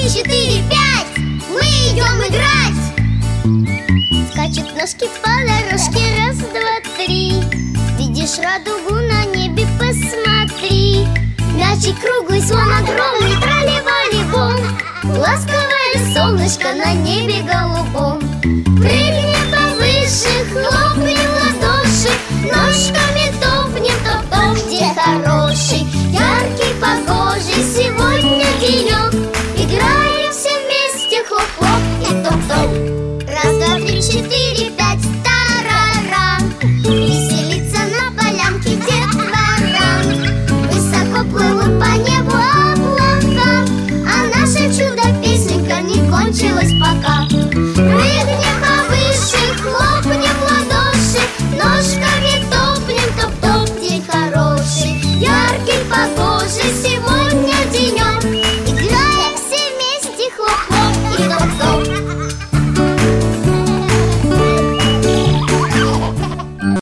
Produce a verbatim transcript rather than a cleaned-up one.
четыре, пять. Мы идем играть. Скачут ножки по дорожке, раз, два, три. Видишь радугу на небе, посмотри. Мячик круглый, слон огромный, трали-вали-бом. Ласковое солнышко на небе голубом. Прыгай!